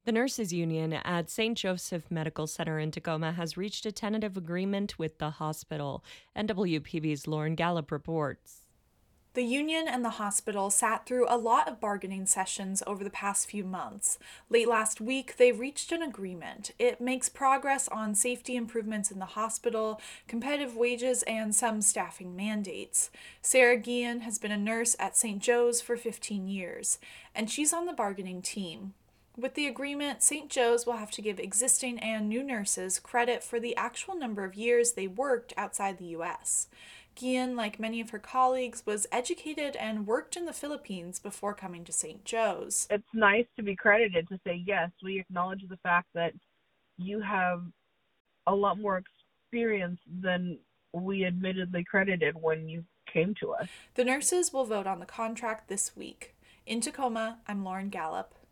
The nurses' union at St. Joseph Medical Center in Tacoma has reached a tentative agreement with the hospital. NWPB's Lauren Gallup reports. The union and the hospital sat through a lot of bargaining sessions over the past few months. Late last week, they reached an agreement. It makes progress on safety improvements in the hospital, competitive wages, and some staffing mandates. Sarah Guillen has been a nurse at St. Joe's for 15 years, and she's on the bargaining team. With the agreement, St. Joe's will have to give existing and new nurses credit for the actual number of years they worked outside the U.S. Guillen, like many of her colleagues, was educated and worked in the Philippines before coming to St. Joe's. It's nice to be credited to say, yes, we acknowledge the fact that you have a lot more experience than we admittedly credited when you came to us. The nurses will vote on the contract this week. In Tacoma, I'm Lauren Gallup.